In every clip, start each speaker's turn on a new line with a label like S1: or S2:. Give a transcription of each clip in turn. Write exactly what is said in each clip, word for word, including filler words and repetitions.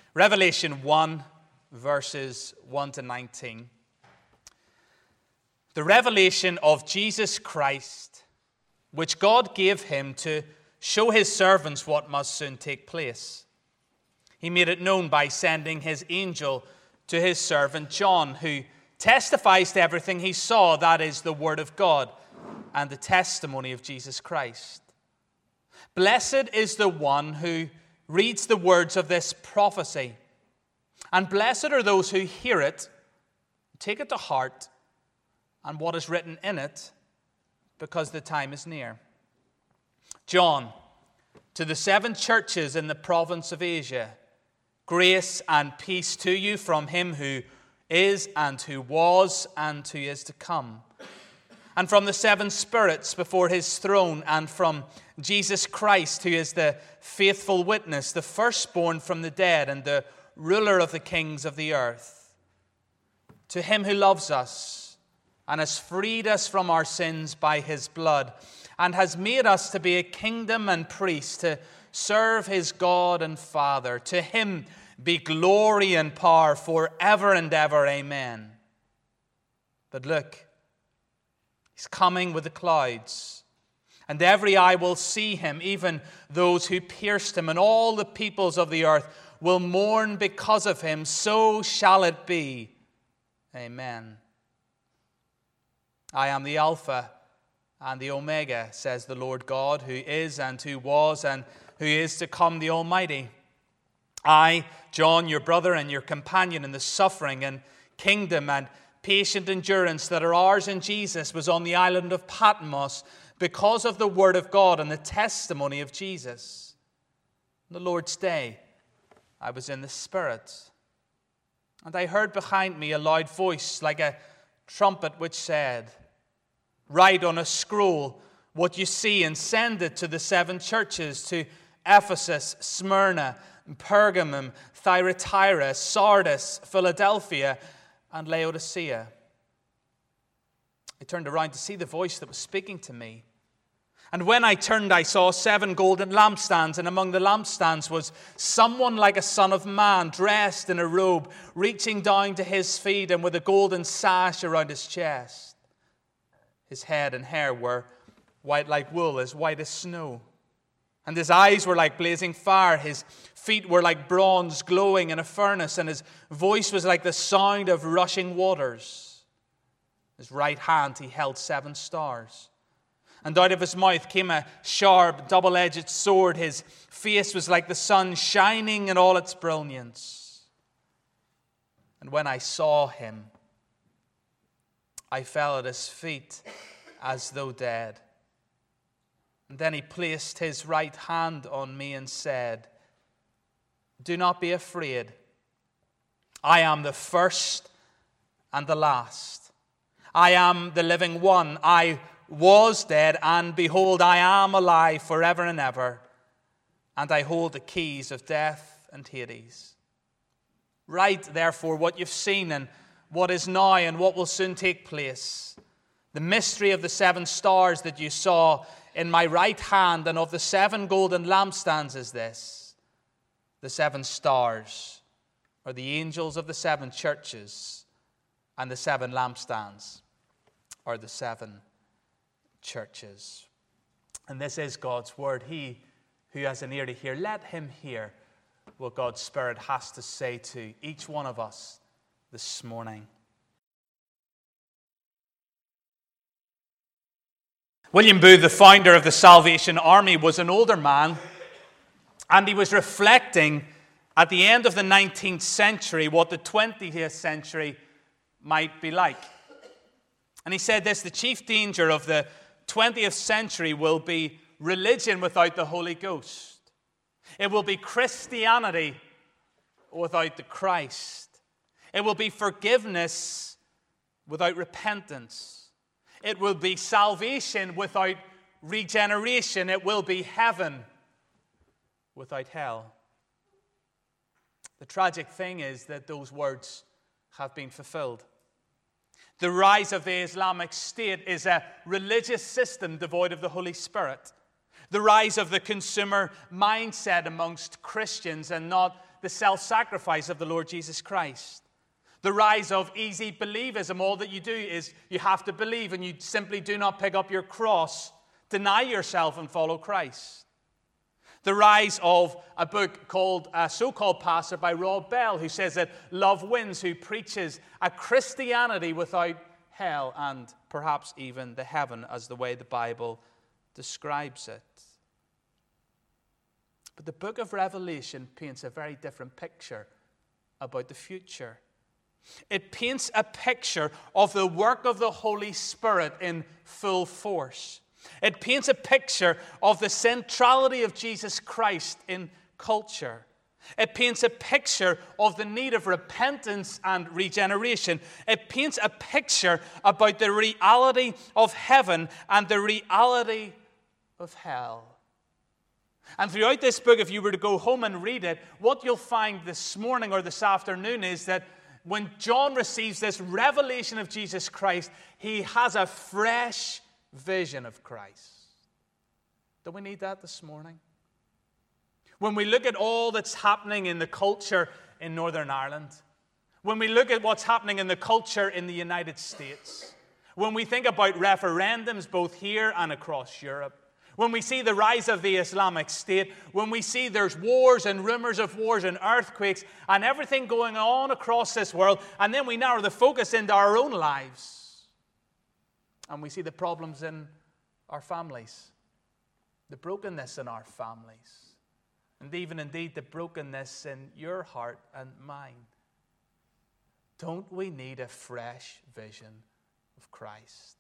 S1: Revelation one, verses one to nineteen. The revelation of Jesus Christ, which God gave him to show his servants what must soon take place. He made it known by sending his angel to his servant John, who testifies to everything he saw, that is, the word of God and the testimony of Jesus Christ. Blessed is the one who reads the words of this prophecy, and blessed are those who hear it, take it to heart, and what is written in it, because the time is near. John, to the seven churches in the province of Asia, grace and peace to you from him who is and who was and who is to come, and from the seven spirits before his throne, and from Jesus Christ, who is the faithful witness, the firstborn from the dead, and the ruler of the kings of the earth. To him who loves us and has freed us from our sins by his blood, and has made us to be a kingdom and priests to serve his God and Father. To him be glory and power forever and ever. Amen. But look, he's coming with the clouds, and every eye will see him, even those who pierced him, and all the peoples of the earth will mourn because of him. So shall it be. Amen. I am the Alpha and the Omega, says the Lord God, who is and who was and who is to come, the Almighty. I, John, your brother and your companion in the suffering and kingdom and patient endurance that are ours in Jesus, was on the island of Patmos because of the word of God and the testimony of Jesus. On the Lord's day, I was in the Spirit, and I heard behind me a loud voice like a trumpet which said, write on a scroll what you see and send it to the seven churches, to Ephesus, Smyrna, Pergamum, Thyatira, Sardis, Philadelphia, and Laodicea. I turned around to see the voice that was speaking to me. And when I turned, I saw seven golden lampstands, and among the lampstands was someone like a son of man, dressed in a robe, reaching down to his feet, and with a golden sash around his chest. His head and hair were white like wool, as white as snow. And his eyes were like blazing fire. His feet were like bronze glowing in a furnace, and his voice was like the sound of rushing waters. His right hand he held seven stars. And out of his mouth came a sharp, double-edged sword. His face was like the sun shining in all its brilliance. And when I saw him, I fell at his feet as though dead. And then he placed his right hand on me and said, do not be afraid. I am the first and the last. I am the living one. I was dead, and behold, I am alive forever and ever, and I hold the keys of death and Hades. Write, therefore, what you've seen and what is now and what will soon take place. The mystery of the seven stars that you saw in my right hand and of the seven golden lampstands is this. The seven stars are the angels of the seven churches, and the seven lampstands are the seven churches. And this is God's word. He who has an ear to hear, let him hear what God's Spirit has to say to each one of us this morning. William Booth, the founder of the Salvation Army, was an older man, and he was reflecting at the end of the nineteenth century what the twentieth century might be like. And he said this: the chief danger of the twentieth century will be religion without the Holy Ghost. It will be Christianity without the Christ. It will be forgiveness without repentance. It will be salvation without regeneration. It will be heaven without hell. The tragic thing is that those words have been fulfilled. The rise of the Islamic State is a religious system devoid of the Holy Spirit. The rise of the consumer mindset amongst Christians and not the self-sacrifice of the Lord Jesus Christ. The rise of easy believism. All that you do is you have to believe, and you simply do not pick up your cross, deny yourself, and follow Christ. The rise of a book called uh, So-Called Pastor by Rob Bell, who says that love wins, who preaches a Christianity without hell and perhaps even the heaven as the way the Bible describes it. But the book of Revelation paints a very different picture about the future. It paints a picture of the work of the Holy Spirit in full force. It paints a picture of the centrality of Jesus Christ in culture. It paints a picture of the need of repentance and regeneration. It paints a picture about the reality of heaven and the reality of hell. And throughout this book, if you were to go home and read it, what you'll find this morning or this afternoon is that when John receives this revelation of Jesus Christ, he has a fresh vision of Christ. Do we need that this morning? When we look at all that's happening in the culture in Northern Ireland, when we look at what's happening in the culture in the United States, when we think about referendums both here and across Europe, when we see the rise of the Islamic State, when we see there's wars and rumors of wars and earthquakes and everything going on across this world, and then we narrow the focus into our own lives, and we see the problems in our families, the brokenness in our families, and even indeed the brokenness in your heart and mine. Don't we need a fresh vision of Christ?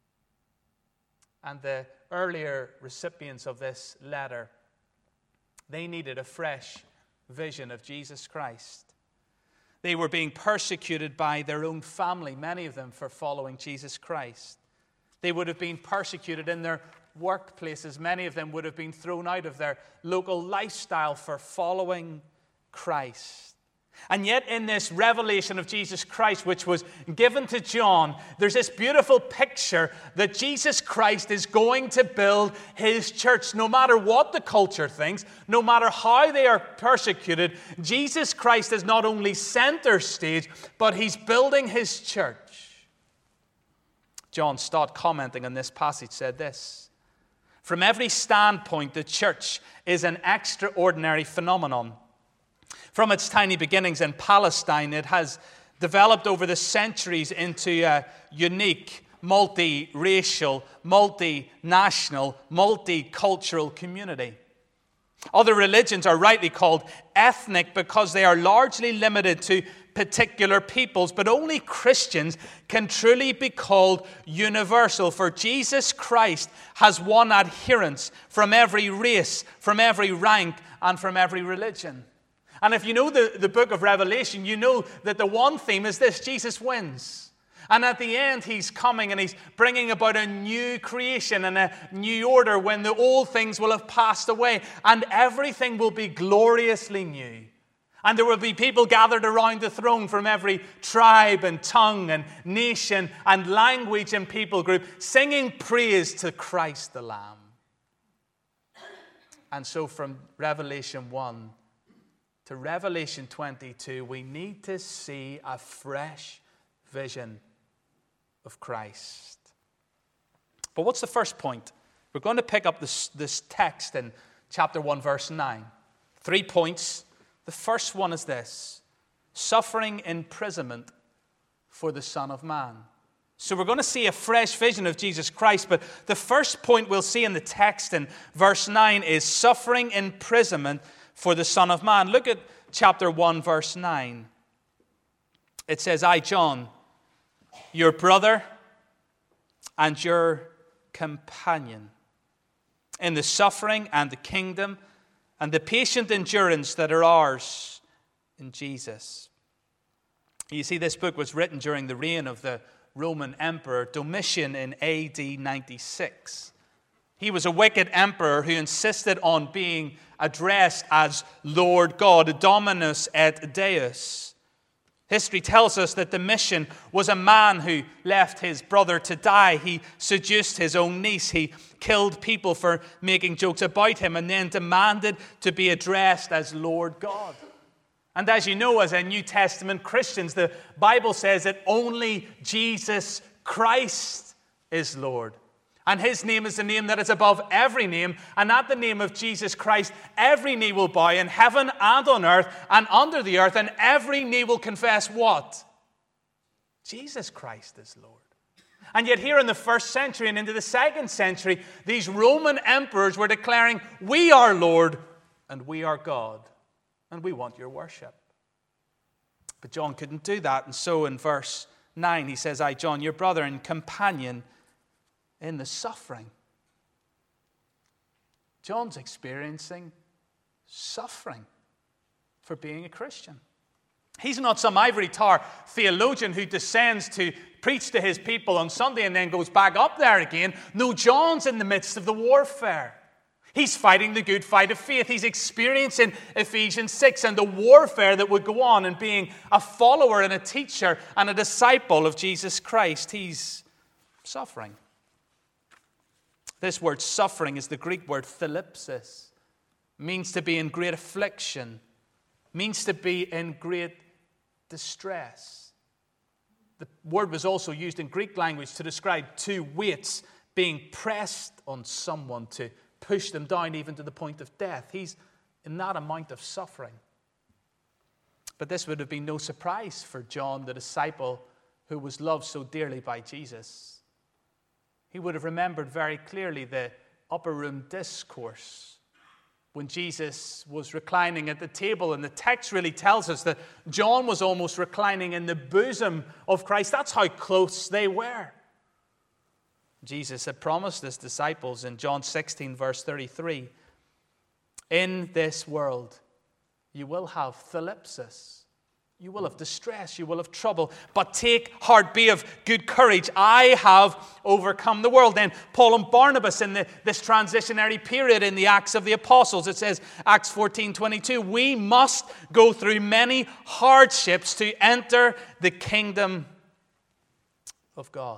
S1: And the earlier recipients of this letter, they needed a fresh vision of Jesus Christ. They were being persecuted by their own family, many of them for following Jesus Christ. They would have been persecuted in their workplaces. Many of them would have been thrown out of their local lifestyle for following Christ. And yet in this revelation of Jesus Christ, which was given to John, there's this beautiful picture that Jesus Christ is going to build his church. No matter what the culture thinks, no matter how they are persecuted, Jesus Christ is not only center stage, but he's building his church. John Stott, commenting on this passage, said this: "From every standpoint, the church is an extraordinary phenomenon. From its tiny beginnings in Palestine, it has developed over the centuries into a unique, multi-racial, multinational, multicultural community. Other religions are rightly called ethnic because they are largely limited to particular peoples, but only Christians can truly be called universal, for Jesus Christ has won adherents from every race, from every rank, and from every religion." And if you know the, the book of Revelation, you know that the one theme is this: Jesus wins. And at the end, he's coming and he's bringing about a new creation and a new order when the old things will have passed away and everything will be gloriously new. And there will be people gathered around the throne from every tribe and tongue and nation and language and people group, singing praise to Christ the Lamb. And so from Revelation one to Revelation twenty-two, we need to see a fresh vision of Christ. But what's the first point? We're going to pick up this, this text in chapter one, verse nine. Three points. The first one is this: suffering imprisonment for the Son of Man. So we're going to see a fresh vision of Jesus Christ, but the first point we'll see in the text in verse nine is suffering imprisonment for the Son of Man. Look at chapter one, verse nine. It says, "I, John, your brother and your companion, in the suffering and the kingdom and the patient endurance that are ours in Jesus." You see, this book was written during the reign of the Roman Emperor Domitian in A D ninety-six. He was a wicked emperor who insisted on being addressed as Lord God, Dominus et Deus. History tells us that Domitian was a man who left his brother to die. He seduced his own niece. He killed people for making jokes about him and then demanded to be addressed as Lord God. And as you know, as a New Testament Christians, the Bible says that only Jesus Christ is Lord. And his name is the name that is above every name. And at the name of Jesus Christ, every knee will bow in heaven and on earth and under the earth. And every knee will confess what? Jesus Christ is Lord. And yet here in the first century and into the second century, these Roman emperors were declaring, we are Lord and we are God. And we want your worship. But John couldn't do that. And so in verse nine, he says, I, John, your brother and companion in the suffering. John's experiencing suffering for being a Christian. He's not some ivory tower theologian who descends to preach to his people on Sunday and then goes back up there again. No, John's in the midst of the warfare. He's fighting the good fight of faith. He's experiencing Ephesians six and the warfare that would go on in being a follower and a teacher and a disciple of Jesus Christ. He's suffering. This word suffering is the Greek word thalipsis. Means to be in great affliction. Means to be in great distress. The word was also used in Greek language to describe two weights being pressed on someone to push them down even to the point of death. He's in that amount of suffering. But this would have been no surprise for John, the disciple who was loved so dearly by Jesus. He would have remembered very clearly the upper room discourse when Jesus was reclining at the table. And the text really tells us that John was almost reclining in the bosom of Christ. That's how close they were. Jesus had promised his disciples in John sixteen, verse thirty-three, in this world you will have thalipsis. You will have distress. You will have trouble. But take heart, be of good courage. I have overcome the world. Then Paul and Barnabas in the, this transitionary period in the Acts of the Apostles, it says, Acts fourteen twenty-two, we must go through many hardships to enter the kingdom of God.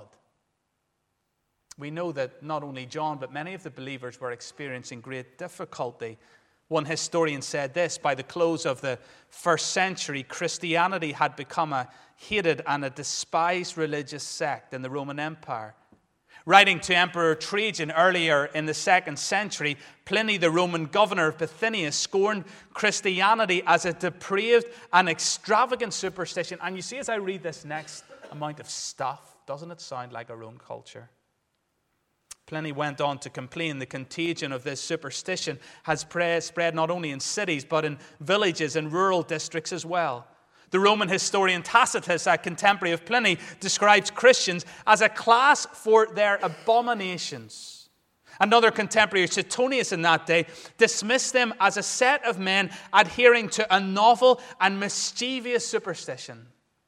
S1: We know that not only John, but many of the believers were experiencing great difficulty. One historian said this, by the close of the first century, Christianity had become a hated and a despised religious sect in the Roman Empire. Writing to Emperor Trajan earlier in the second century, Pliny, the Roman governor of Bithynia, scorned Christianity as a depraved and extravagant superstition. And you see, as I read this next amount of stuff, doesn't it sound like our own culture? Pliny went on to complain the contagion of this superstition has spread not only in cities, but in villages and rural districts as well. The Roman historian Tacitus, a contemporary of Pliny, describes Christians as a class for their abominations. Another contemporary, Suetonius, in that day, dismissed them as a set of men adhering to a novel and mischievous superstition.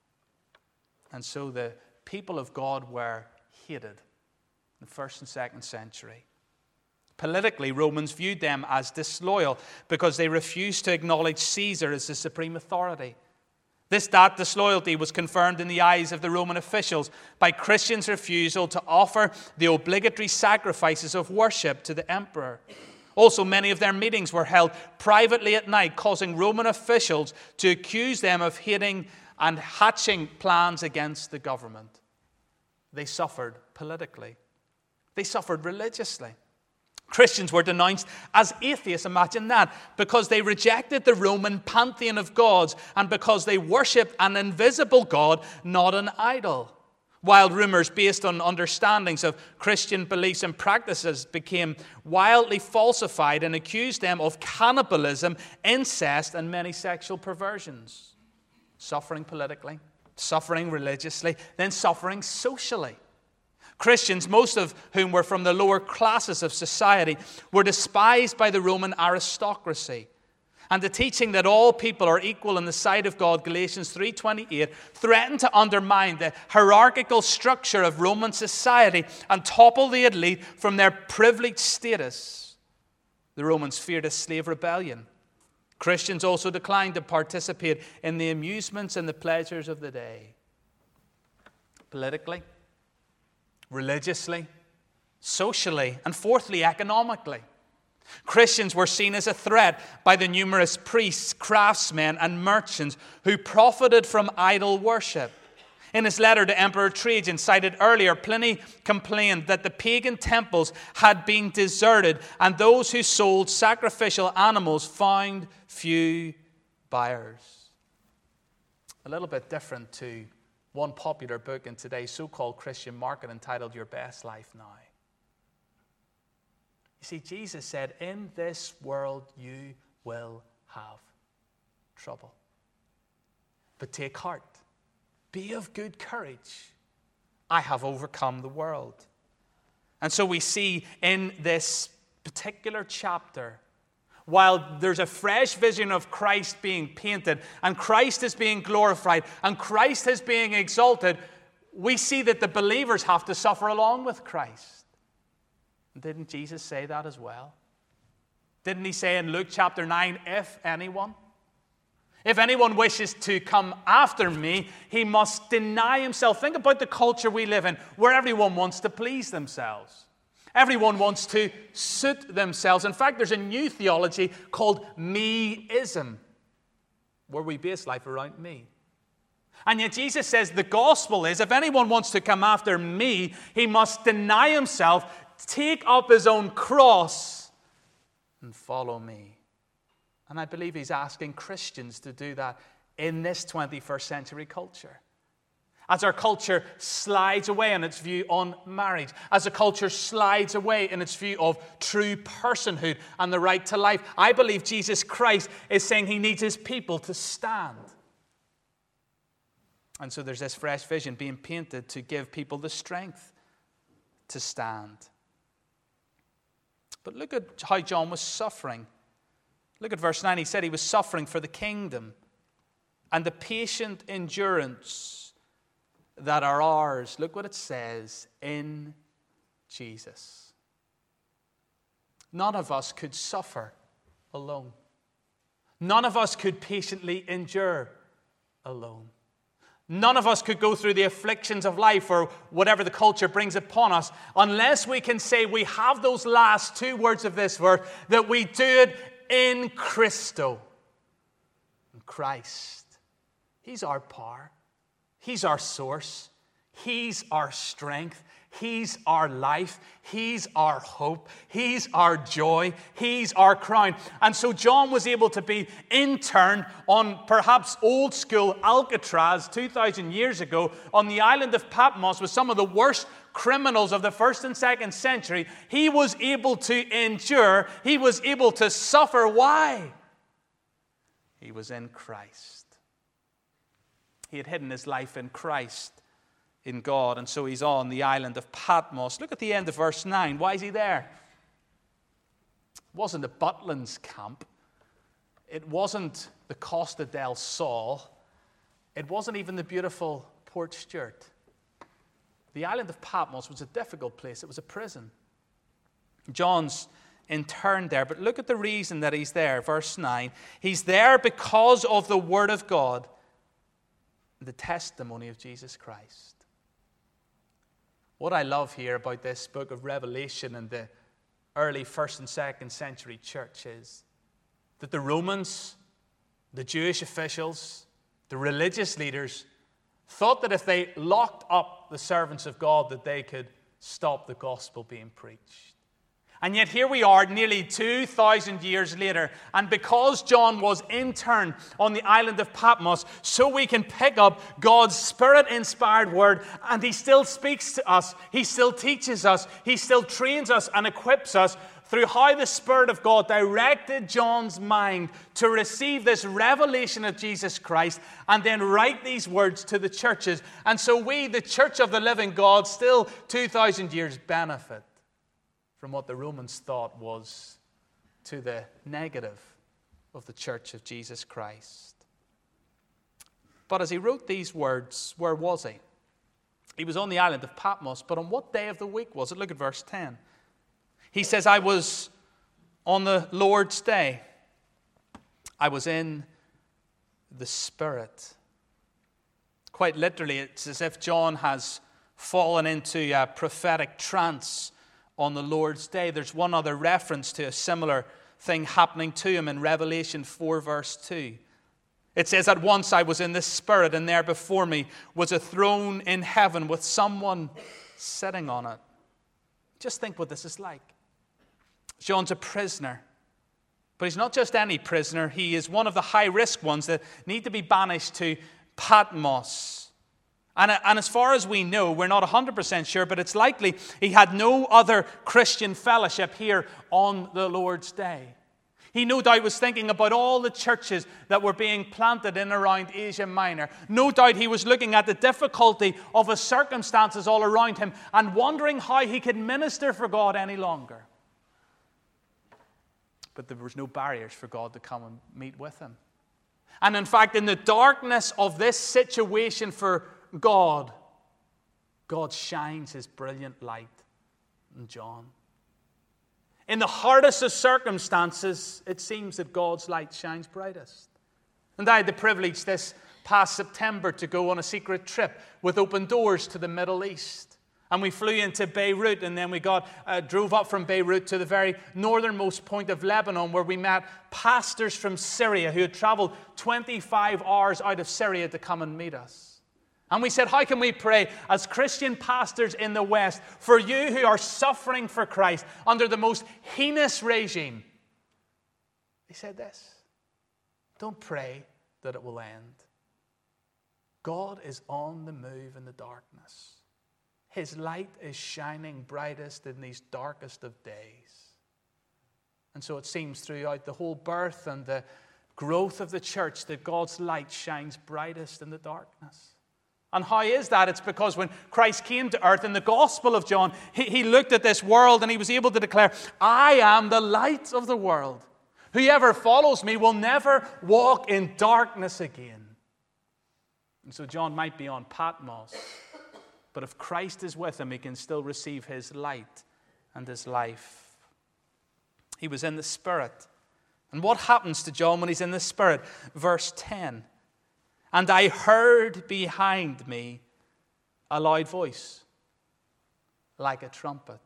S1: And so the people of God were hated in the first and second century. Politically, Romans viewed them as disloyal because they refused to acknowledge Caesar as the supreme authority. This that disloyalty was confirmed in the eyes of the Roman officials by Christians' refusal to offer the obligatory sacrifices of worship to the emperor. Also, many of their meetings were held privately at night, causing Roman officials to accuse them of hating and hatching plans against the government. They suffered politically. They suffered religiously. Christians were denounced as atheists, imagine that, because they rejected the Roman pantheon of gods and because they worshipped an invisible God, not an idol. Wild rumors based on understandings of Christian beliefs and practices became wildly falsified and accused them of cannibalism, incest, and many sexual perversions. Suffering politically, suffering religiously, then suffering socially. Christians, most of whom were from the lower classes of society, were despised by the Roman aristocracy. And the teaching that all people are equal in the sight of God, Galatians three twenty-eight, threatened to undermine the hierarchical structure of Roman society and topple the elite from their privileged status. The Romans feared a slave rebellion. Christians also declined to participate in the amusements and the pleasures of the day. Politically, religiously, socially, and fourthly, economically. Christians were seen as a threat by the numerous priests, craftsmen, and merchants who profited from idol worship. In his letter to Emperor Trajan, cited earlier, Pliny complained that the pagan temples had been deserted and those who sold sacrificial animals found few buyers. A little bit different to one popular book in today's so-called Christian market entitled Your Best Life Now. You see, Jesus said, in this world you will have trouble. But take heart. Be of good courage. I have overcome the world. And so we see in this particular chapter, while there's a fresh vision of Christ being painted, and Christ is being glorified, and Christ is being exalted, we see that the believers have to suffer along with Christ. Didn't Jesus say that as well? Didn't he say in Luke chapter nine, if anyone, if anyone wishes to come after me, he must deny himself. Think about the culture we live in, where everyone wants to please themselves. Everyone wants to suit themselves. In fact, there's a new theology called me-ism, where we base life around me. And yet Jesus says the gospel is, if anyone wants to come after me, he must deny himself, take up his own cross, and follow me. And I believe he's asking Christians to do that in this twenty-first century culture. As our culture slides away in its view on marriage, as a culture slides away in its view of true personhood and the right to life, I believe Jesus Christ is saying he needs his people to stand. And so there's this fresh vision being painted to give people the strength to stand. But look at how John was suffering. Look at verse nine. He said he was suffering for the kingdom and the patient endurance that are ours. Look what it says, in Jesus. None of us could suffer alone. None of us could patiently endure alone. None of us could go through the afflictions of life or whatever the culture brings upon us unless we can say we have those last two words of this verse, that we do it in Christo, in Christ. He's our power. He's our source. He's our strength. He's our life. He's our hope. He's our joy. He's our crown. And so John was able to be interned on perhaps old school Alcatraz two thousand years ago on the island of Patmos with some of the worst criminals of the first and second century. He was able to endure. He was able to suffer. Why? He was in Christ. He had hidden his life in Christ, in God, and so he's on the island of Patmos. Look at the end of verse nine. Why is he there? It wasn't the Butlins camp. It wasn't the Costa del Sol. It wasn't even the beautiful Port Stewart. The island of Patmos was a difficult place. It was a prison. John's interned there, but look at the reason that he's there. Verse nine. He's there because of the Word of God, the testimony of Jesus Christ. What I love here about this book of Revelation and the early first and second century church is that the Romans, the Jewish officials, the religious leaders thought that if they locked up the servants of God that they could stop the gospel being preached. And yet here we are nearly two thousand years later, and because John was interned on the island of Patmos, so we can pick up God's Spirit-inspired word, and he still speaks to us, he still teaches us, he still trains us and equips us through how the Spirit of God directed John's mind to receive this revelation of Jesus Christ and then write these words to the churches. And so we, the Church of the Living God, still two thousand years benefit from what the Romans thought was to the negative of the Church of Jesus Christ. But as he wrote these words, where was he? He was on the island of Patmos, but on what day of the week was it? Look at verse ten. He says, I was on the Lord's day. I was in the Spirit. Quite literally, it's as if John has fallen into a prophetic trance on the Lord's day. There's one other reference to a similar thing happening to him in Revelation four, verse two. It says, "At once I was in the Spirit, and there before me was a throne in heaven with someone sitting on it." Just think what this is like. John's a prisoner. But he's not just any prisoner. He is one of the high-risk ones that need to be banished to Patmos. And, and as far as we know, we're not one hundred percent sure, but it's likely he had no other Christian fellowship here on the Lord's day. He no doubt was thinking about all the churches that were being planted in and around Asia Minor. No doubt he was looking at the difficulty of his circumstances all around him and wondering how he could minister for God any longer. But there was no barriers for God to come and meet with him. And in fact, in the darkness of this situation for God, God shines his brilliant light on John. In the hardest of circumstances, it seems that God's light shines brightest. And I had the privilege this past September to go on a secret trip with Open Doors to the Middle East. And we flew into Beirut, and then we got uh, drove up from Beirut to the very northernmost point of Lebanon, where we met pastors from Syria who had traveled twenty-five hours out of Syria to come and meet us. And we said, how can we pray as Christian pastors in the West for you who are suffering for Christ under the most heinous regime? He said this: don't pray that it will end. God is on the move in the darkness. His light is shining brightest in these darkest of days. And so it seems throughout the whole birth and the growth of the church that God's light shines brightest in the darkness. And how is that? It's because when Christ came to earth in the Gospel of John, he, he looked at this world and he was able to declare, "I am the light of the world. Whoever follows me will never walk in darkness again." And so John might be on Patmos, but if Christ is with him, he can still receive his light and his life. He was in the Spirit. And what happens to John when he's in the Spirit? Verse ten. "And I heard behind me a loud voice, like a trumpet."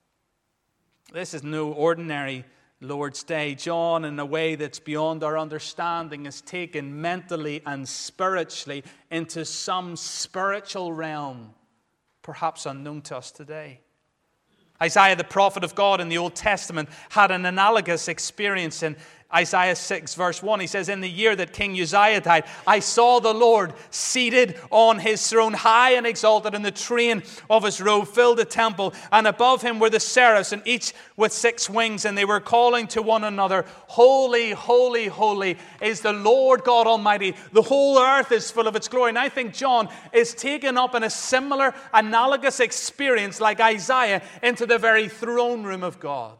S1: This is no ordinary Lord's Day. John, in a way that's beyond our understanding, is taken mentally and spiritually into some spiritual realm, perhaps unknown to us today. Isaiah, the prophet of God in the Old Testament, had an analogous experience in Isaiah six, verse one. He says, "In the year that King Uzziah died, I saw the Lord seated on his throne, high and exalted, and the train of his robe filled the temple. And above him were the seraphs, and each with six wings, and they were calling to one another, 'Holy, holy, holy is the Lord God Almighty. The whole earth is full of its glory.'" And I think John is taken up in a similar, analogous experience like Isaiah into the very throne room of God.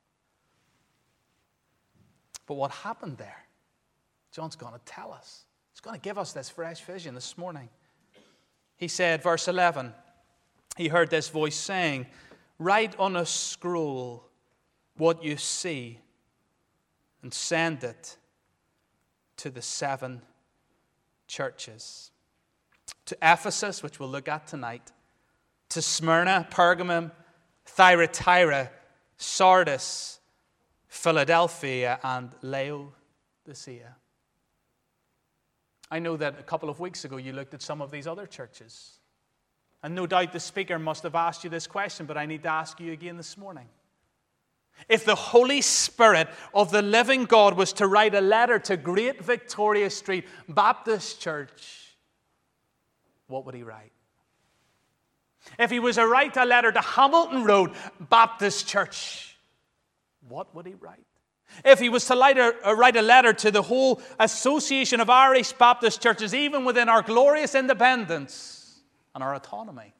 S1: But what happened there? John's going to tell us. He's going to give us this fresh vision this morning. He said, verse eleven, he heard this voice saying, "Write on a scroll what you see and send it to the seven churches. To Ephesus," which we'll look at tonight, "to Smyrna, Pergamum, Thyatira, Sardis, Philadelphia, and Laodicea." I know that a couple of weeks ago you looked at some of these other churches. And no doubt the speaker must have asked you this question, but I need to ask you again this morning. If the Holy Spirit of the living God was to write a letter to Great Victoria Street Baptist Church, what would he write? If he was to write a letter to Hamilton Road Baptist Church, what would he write? If he was to write a, write a letter to the whole Association of Irish Baptist Churches, even within our glorious independence and our autonomy,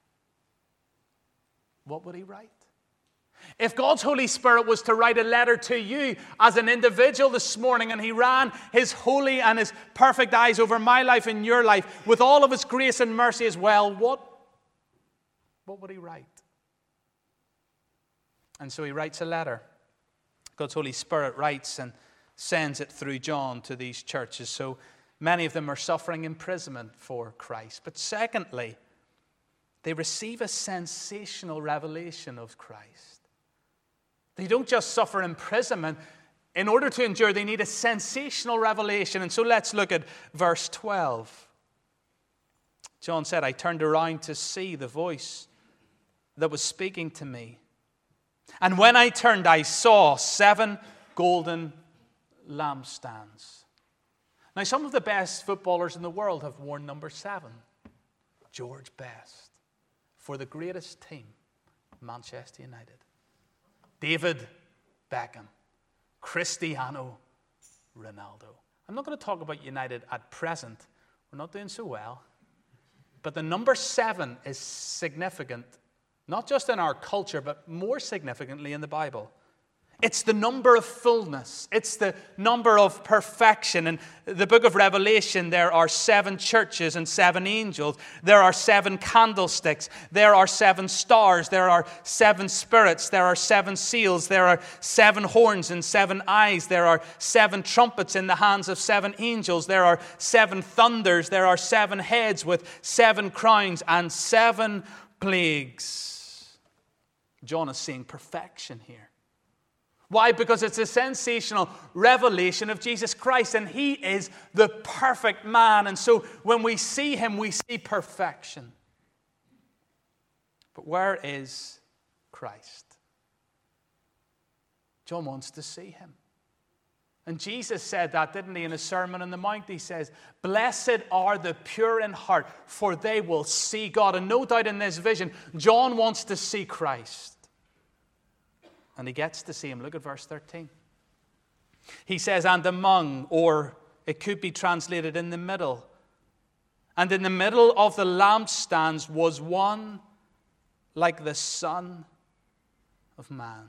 S1: what would he write? If God's Holy Spirit was to write a letter to you as an individual this morning, and he ran his holy and his perfect eyes over my life and your life with all of his grace and mercy as well, what, what would he write? And so he writes a letter. God's Holy Spirit writes and sends it through John to these churches. So many of them are suffering imprisonment for Christ. But secondly, They receive a sensational revelation of Christ. They don't just suffer imprisonment. In order to endure, they need a sensational revelation. And so let's look at verse twelve. John said, I turned around to see the voice that was speaking to me. And when I turned, I saw seven golden lampstands. Now, some of the best footballers in the world have worn number seven. George Best for the greatest team, Manchester United. David Beckham. Cristiano Ronaldo. I'm not going to talk about United at present. We're not doing so well. But the number seven is significant, not just in our culture, but more significantly in the Bible. It's the number of fullness. It's the number of perfection. In the book of Revelation, there are seven churches and seven angels. There are seven candlesticks. There are seven stars. There are seven spirits. There are seven seals. There are seven horns and seven eyes. There are seven trumpets in the hands of seven angels. There are seven thunders. There are seven heads with seven crowns and seven plagues. John is seeing perfection here. Why? Because it's a sensational revelation of Jesus Christ, and he is the perfect man. And so when we see him, we see perfection. But where is Christ? John wants to see him. And Jesus said that, didn't he, in his Sermon on the Mount? He says, blessed are the pure in heart, for they will see God. And no doubt in this vision, John wants to see Christ. And he gets to see him. Look at verse thirteen. He says, and among, or it could be translated in the middle. And in the middle of the lampstands was one like the Son of Man.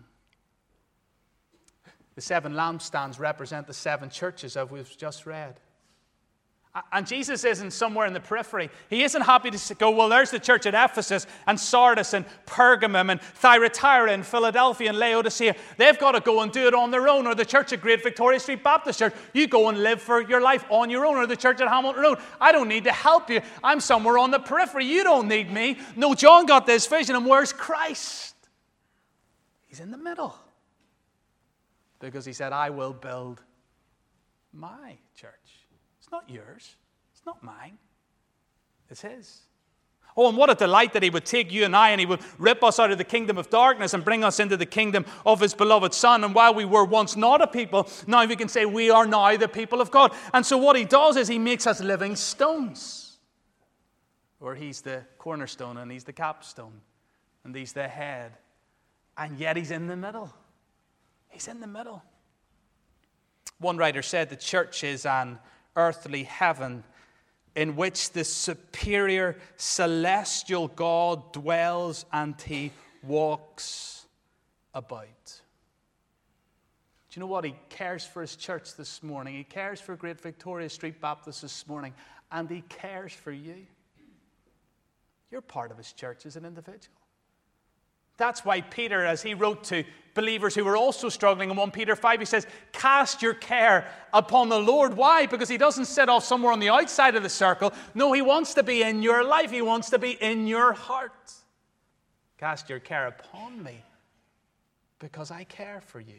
S1: The seven lampstands represent the seven churches that we've just read. And Jesus isn't somewhere in the periphery. He isn't happy to go, well, there's the church at Ephesus and Sardis and Pergamum and Thyatira and Philadelphia and Laodicea. They've got to go and do it on their own. Or the church at Great Victoria Street Baptist Church. You go and live for your life on your own. Or the church at Hamilton Road. I don't need to help you. I'm somewhere on the periphery. You don't need me. No, John got this vision. And where's Christ? He's in the middle. Because he said, I will build my church. It's not yours. It's not mine. It's his. Oh, and what a delight that he would take you and I and he would rip us out of the kingdom of darkness and bring us into the kingdom of his beloved Son. And while we were once not a people, now we can say we are now the people of God. And so what he does is he makes us living stones. Or he's the cornerstone and he's the capstone and he's the head. And yet he's in the middle. He's in the middle. One writer said the church is an earthly heaven in which the superior celestial God dwells and he walks about. Do you know what? He cares for his church this morning. He cares for Great Victoria Street Baptist this morning. And he cares for you. You're part of his church as an individual. That's why Peter, as he wrote to believers who were also struggling in First Peter five, he says, cast your care upon the Lord. Why? Because he doesn't sit off somewhere on the outside of the circle. No, he wants to be in your life. He wants to be in your heart. Cast your care upon me because I care for you.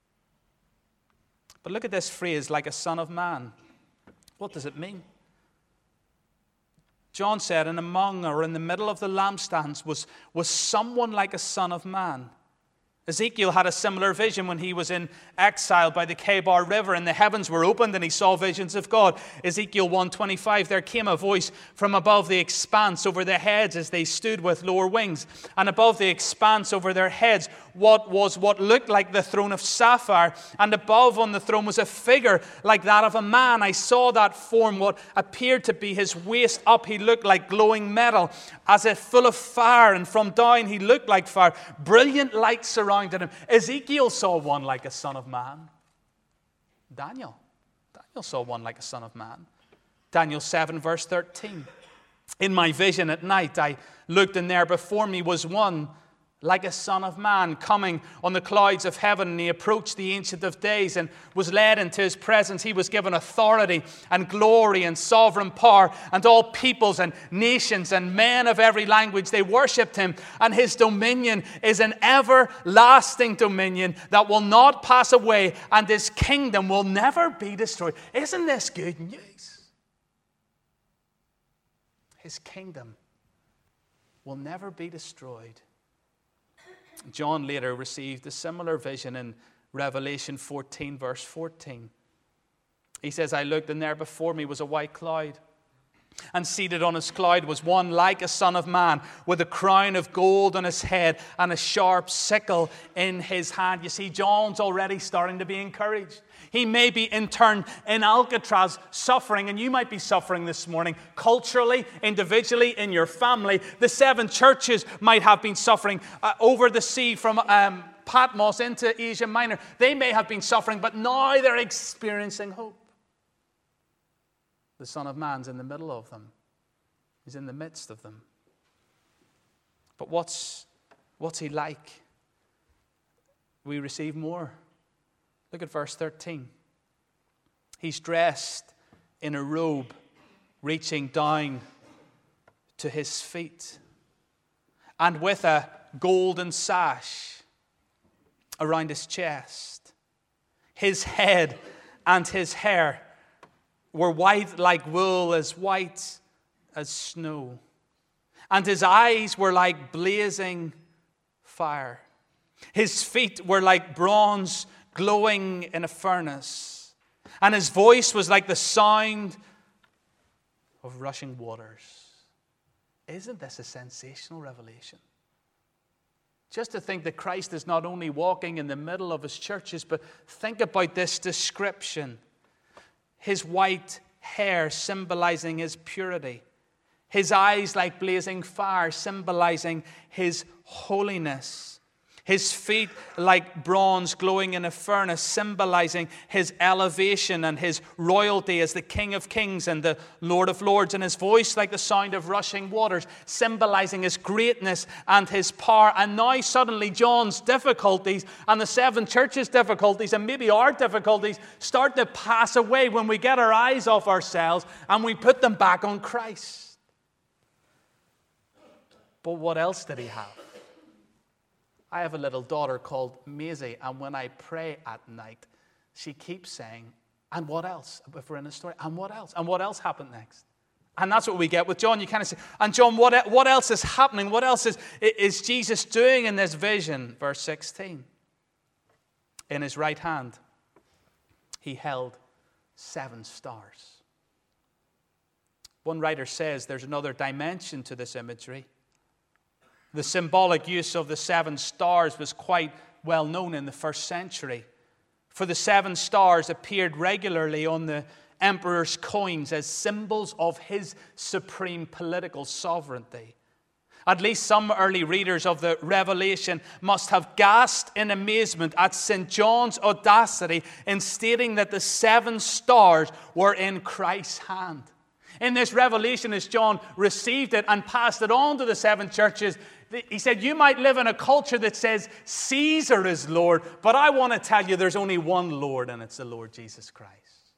S1: But look at this phrase, like a son of man. What does it mean? John said, and among or in the middle of the lampstands was, was someone like a son of man. Ezekiel had a similar vision when he was in exile by the Kebar River and the heavens were opened and he saw visions of God. Ezekiel one twenty-five, there came a voice from above the expanse over their heads as they stood with lower wings. And above the expanse over their heads what was what looked like the throne of sapphire. And above on the throne was a figure like that of a man. I saw that form, what appeared to be his waist up. He looked like glowing metal, as if full of fire. And from down he looked like fire. Brilliant light surrounded him. Ezekiel saw one like a son of man. Daniel. Daniel saw one like a son of man. Daniel seven verse thirteen. In my vision at night I looked, and there before me was one like a son of man coming on the clouds of heaven. And he approached the Ancient of Days and was led into his presence. He was given authority and glory and sovereign power, and all peoples and nations and men of every language, they worshipped him. And his dominion is an everlasting dominion that will not pass away, and his kingdom will never be destroyed. Isn't this good news? His kingdom will never be destroyed. John later received a similar vision in Revelation fourteen, verse fourteen. He says, I looked, and there before me was a white cloud. And seated on his cloud was one like a son of man, with a crown of gold on his head and a sharp sickle in his hand. You see, John's already starting to be encouraged. He may be interned in Alcatraz suffering, and you might be suffering this morning culturally, individually, in your family. The seven churches might have been suffering uh, over the sea from um, Patmos into Asia Minor. They may have been suffering, but now they're experiencing hope. The Son of Man's in the middle of them. He's in the midst of them. But what's, what's he like? We receive more. Look at verse thirteen. He's dressed in a robe reaching down to his feet, and with a golden sash around his chest. His head and his hair were white like wool, as white as snow. And his eyes were like blazing fire. His feet were like bronze glowing in a furnace. And his voice was like the sound of rushing waters. Isn't this a sensational revelation? Just to think that Christ is not only walking in the middle of his churches, but think about this description. His white hair symbolizing his purity. His eyes like blazing fire symbolizing his holiness. His feet like bronze glowing in a furnace, symbolizing his elevation and his royalty as the King of Kings and the Lord of Lords. And his voice like the sound of rushing waters, symbolizing his greatness and his power. And now suddenly John's difficulties and the seven churches' difficulties and maybe our difficulties start to pass away when we get our eyes off ourselves and we put them back on Christ. But what else did he have? I have a little daughter called Maisie, and when I pray at night, she keeps saying, and what else? If we're in a story, and what else? And what else happened next? And that's what we get with John. You kind of say, and John, what, what else is happening? What else is, is Jesus doing in this vision? Verse sixteen. In his right hand, he held seven stars. One writer says there's another dimension to this imagery. The symbolic use of the seven stars was quite well known in the first century. For the seven stars appeared regularly on the emperor's coins as symbols of his supreme political sovereignty. At least some early readers of the Revelation must have gasped in amazement at Saint John's audacity in stating that the seven stars were in Christ's hand. In this revelation, as John received it and passed it on to the seven churches, he said, you might live in a culture that says Caesar is Lord, but I want to tell you there's only one Lord, and it's the Lord Jesus Christ.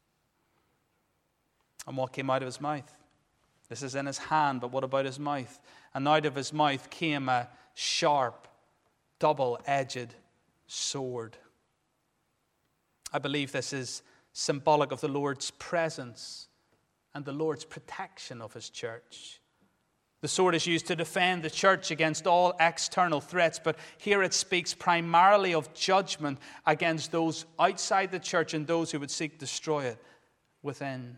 S1: And what came out of his mouth? This is in his hand, but what about his mouth? And out of his mouth came a sharp, double-edged sword. I believe this is symbolic of the Lord's presence and the Lord's protection of his church. The sword is used to defend the church against all external threats, but here it speaks primarily of judgment against those outside the church and those who would seek to destroy it within.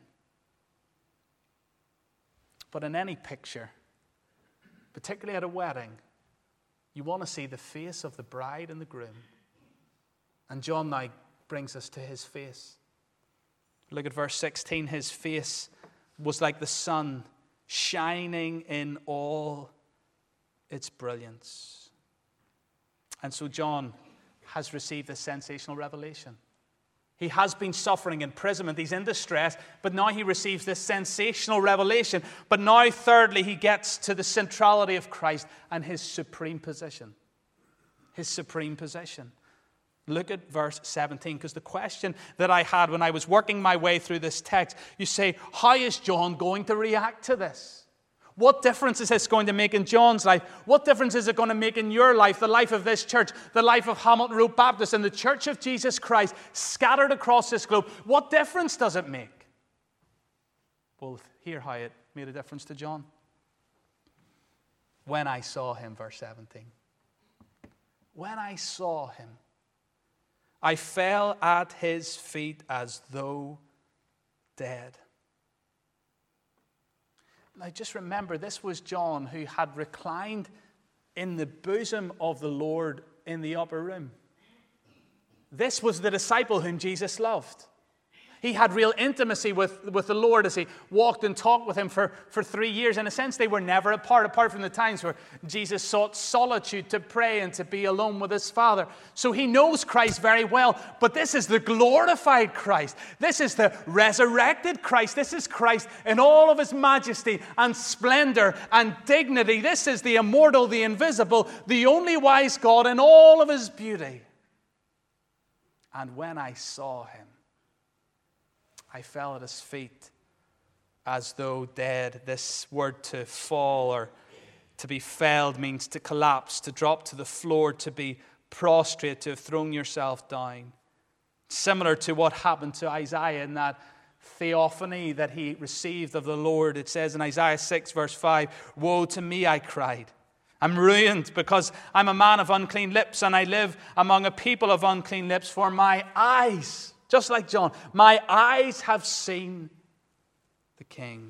S1: But in any picture, particularly at a wedding, you want to see the face of the bride and the groom. And John now brings us to his face. Look at verse sixteen. His face was like the sun, shining in all its brilliance. And so John has received a sensational revelation. He has been suffering imprisonment. He's in distress, but now he receives this sensational revelation. But now, thirdly, he gets to the centrality of Christ and his supreme position. his supreme position. Look at verse seventeen, because the question that I had when I was working my way through this text, you say, how is John going to react to this? What difference is this going to make in John's life? What difference is it going to make in your life, the life of this church, the life of Hamilton Road Baptist and the Church of Jesus Christ scattered across this globe? What difference does it make? Well, hear how it made a difference to John. When I saw him, verse seventeen. When I saw him, I fell at his feet as though dead. Now just remember, this was John who had reclined in the bosom of the Lord in the upper room. This was the disciple whom Jesus loved. He had real intimacy with, with the Lord as he walked and talked with him for, for three years. In a sense, they were never apart, apart from the times where Jesus sought solitude to pray and to be alone with his Father. So he knows Christ very well, but this is the glorified Christ. This is the resurrected Christ. This is Christ in all of his majesty and splendor and dignity. This is the immortal, the invisible, the only wise God in all of his beauty. And when I saw him, I fell at his feet as though dead. This word to fall or to be felled means to collapse, to drop to the floor, to be prostrate, to have thrown yourself down. Similar to what happened to Isaiah in that theophany that he received of the Lord. It says in Isaiah six verse five, "Woe to me," I cried. "I'm ruined because I'm a man of unclean lips and I live among a people of unclean lips, for my eyes," just like John, "my eyes have seen the King."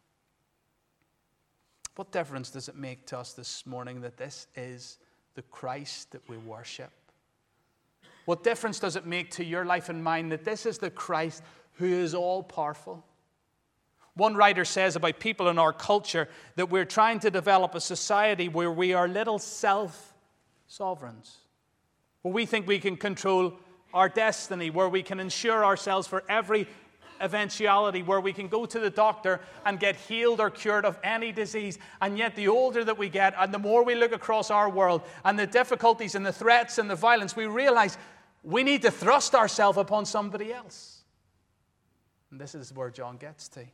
S1: What difference does it make to us this morning that this is the Christ that we worship? What difference does it make to your life and mine that this is the Christ who is all-powerful? One writer says about people in our culture that we're trying to develop a society where we are little self-sovereigns, where we think we can control our destiny, where we can insure ourselves for every eventuality, where we can go to the doctor and get healed or cured of any disease. And yet the older that we get and the more we look across our world and the difficulties and the threats and the violence, we realize we need to thrust ourselves upon somebody else. And this is where John gets to.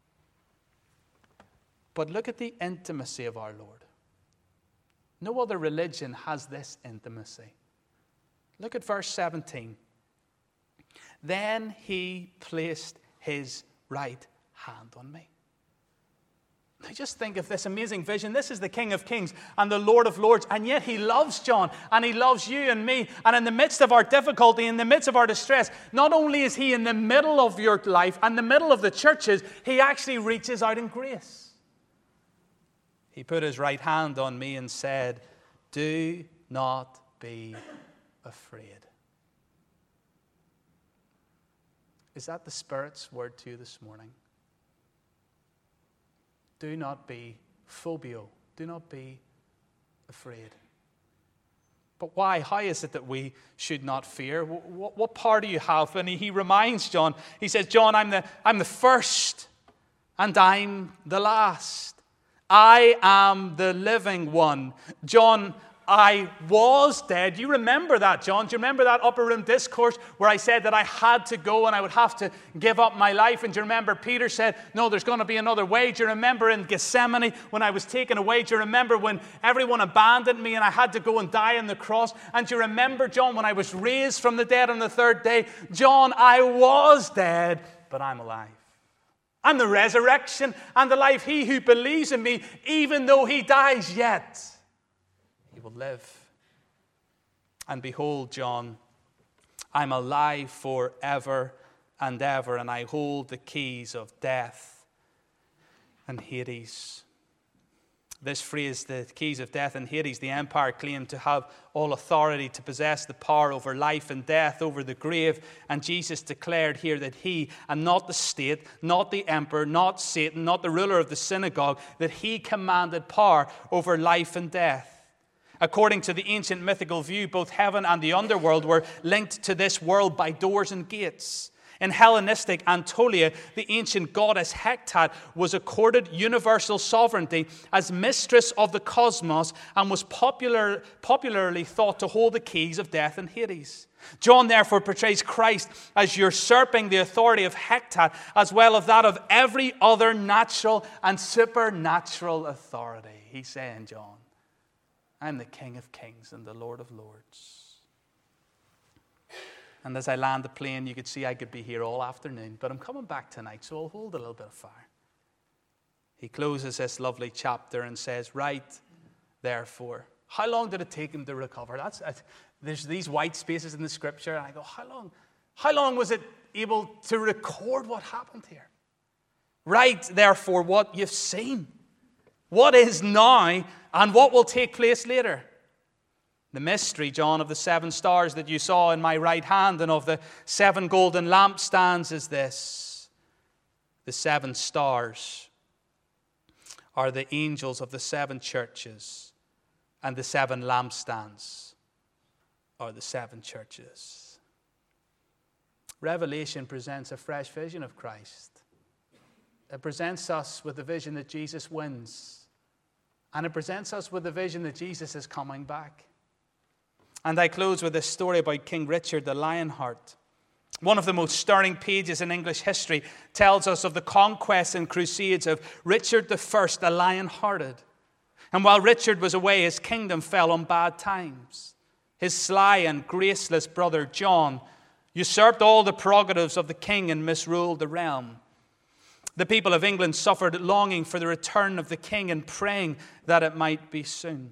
S1: But look at the intimacy of our Lord. No other religion has this intimacy. Look at verse seventeen. "Then he placed his right hand on me." Now just think of this amazing vision. This is the King of Kings and the Lord of Lords, and yet he loves John and he loves you and me. And in the midst of our difficulty, in the midst of our distress, not only is he in the middle of your life and the middle of the churches, he actually reaches out in grace. He put his right hand on me and said, "Do not be afraid." Is that the Spirit's word to you this morning? Do not be phobio. Do not be afraid. But why? How is it that we should not fear? What, what part do you have? And he, he reminds John, he says, "John, I'm the, I'm the first and I'm the last. I am the living one." John, I was dead. You remember that, John? Do you remember that upper room discourse where I said that I had to go and I would have to give up my life? And do you remember Peter said, "No, there's going to be another way"? Do you remember in Gethsemane when I was taken away? Do you remember when everyone abandoned me and I had to go and die on the cross? And do you remember, John, when I was raised from the dead on the third day? John, I was dead, but I'm alive. I'm the resurrection and the life. He who believes in me, even though he dies, yet he will live. And behold, John, I'm alive forever and ever, and I hold the keys of death and Hades. This phrase, the keys of death and Hades, the empire claimed to have all authority, to possess the power over life and death, over the grave. And Jesus declared here that he, and not the state, not the emperor, not Satan, not the ruler of the synagogue, that he commanded power over life and death. According to the ancient mythical view, both heaven and the underworld were linked to this world by doors and gates. In Hellenistic Anatolia, the ancient goddess Hecate was accorded universal sovereignty as mistress of the cosmos and was popular, popularly thought to hold the keys of death and Hades. John therefore portrays Christ as usurping the authority of Hecate as well as that of every other natural and supernatural authority. He's saying, John, I'm the King of Kings and the Lord of Lords. And as I land the plane, you could see I could be here all afternoon, but I'm coming back tonight, so I'll hold a little bit of fire. He closes this lovely chapter and says, right, therefore. How long did it take him to recover? That's, that's There's these white spaces in the scripture, and I go, how long, how long was it able to record what happened here? Write, therefore, what you've seen, what is now, and what will take place later. The mystery, John, of the seven stars that you saw in my right hand and of the seven golden lampstands is this. The seven stars are the angels of the seven churches, and the seven lampstands are the seven churches. Revelation presents a fresh vision of Christ. It presents us with the vision that Jesus wins. And it presents us with the vision that Jesus is coming back. And I close with this story about King Richard the Lionheart. One of the most stirring pages in English history tells us of the conquests and crusades of Richard the First, the Lion-Hearted. And while Richard was away, his kingdom fell on bad times. His sly and graceless brother John usurped all the prerogatives of the king and misruled the realm. The people of England suffered longing for the return of the king and praying that it might be soon.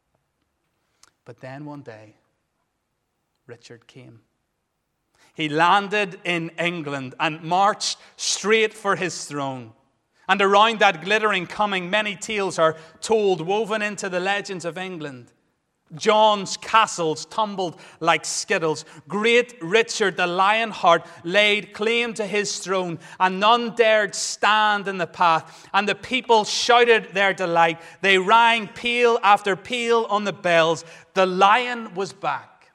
S1: But then one day, Richard came. He landed in England and marched straight for his throne. And around that glittering coming, many tales are told, woven into the legends of England. John's castles tumbled like skittles. Great Richard the Lionheart laid claim to his throne, and none dared stand in the path. And the people shouted their delight. They rang peal after peal on the bells. The lion was back.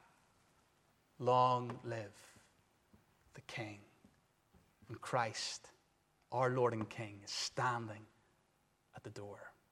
S1: Long live the King. And Christ, our Lord and King, is standing at the door.